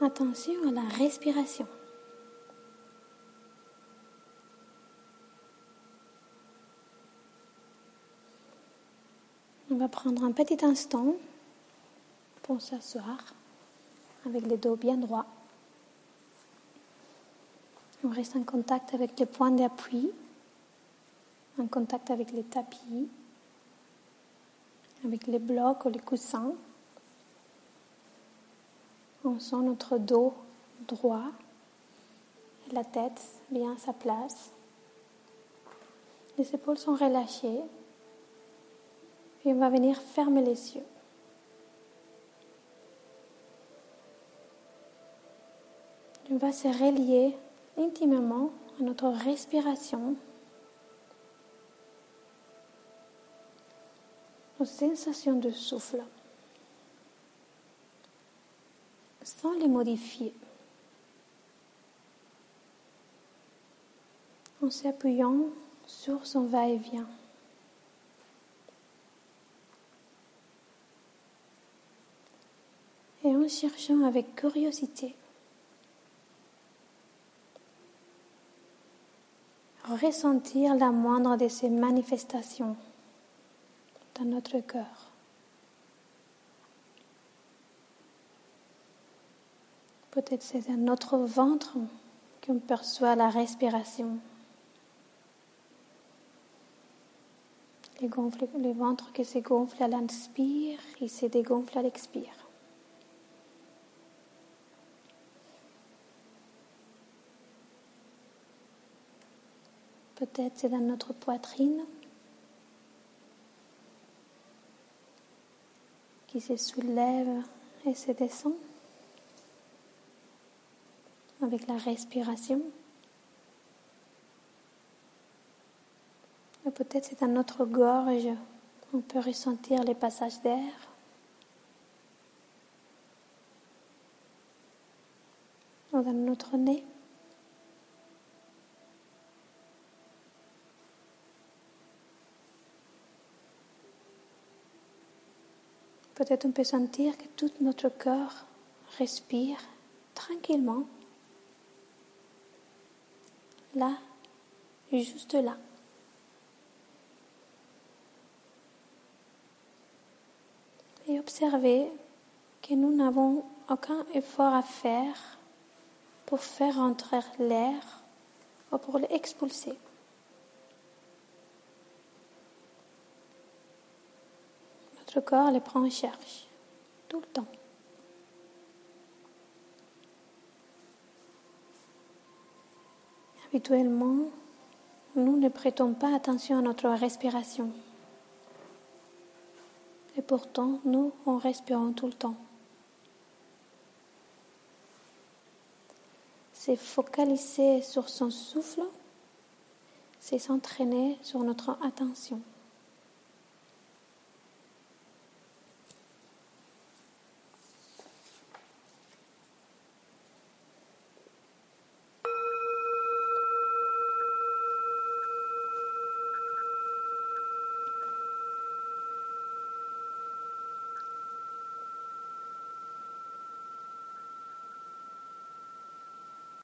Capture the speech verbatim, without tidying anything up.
attention à la respiration. On va prendre un petit instant pour s'asseoir avec les dos bien droits. On reste en contact avec les points d'appui, en contact avec les tapis, avec les blocs ou les coussins. On sent notre dos droit et la tête bien à sa place. Les épaules sont relâchées. Et on va venir fermer les yeux. On va se relier intimement à notre respiration, aux sensations de souffle, sans les modifier, en s'appuyant sur son va-et-vient. Et en cherchant avec curiosité à ressentir la moindre de ces manifestations dans notre cœur. Peut-être c'est dans notre ventre qu'on perçoit la respiration. Les, gonfles, les ventres qui se gonflent à l'inspire et se dégonflent à l'expire. Peut-être c'est dans notre poitrine qui se soulève et se descend avec la respiration. Et peut-être c'est dans notre gorge, on peut ressentir les passages d'air. Ou dans notre nez. Peut-être on peut sentir que tout notre corps respire tranquillement, là, juste là. Et observer que nous n'avons aucun effort à faire pour faire entrer l'air ou pour l'expulser. Notre corps les prend en charge tout le temps. Habituellement, nous ne prêtons pas attention à notre respiration. Et pourtant, nous, on respirons tout le temps. C'est focaliser sur son souffle, c'est s'entraîner sur notre attention.